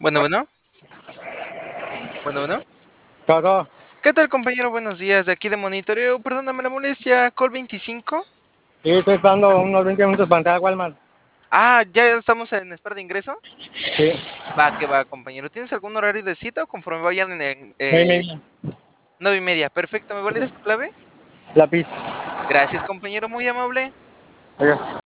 Bueno, bueno, bueno. Todo. ¿Qué tal, compañero? Buenos días, de aquí de monitoreo. Perdóname la molestia, Call 25. Sí, estoy esperando unos 20 minutos para entrar a Walmart. Ah, ya estamos en espera de ingreso. Sí, Va, que va, compañero. ¿Tienes algún horario de cita o conforme vayan en el, 9:30. 9:30? Perfecto, ¿me validas tu clave? Lápiz. Gracias, compañero, muy amable. Oiga.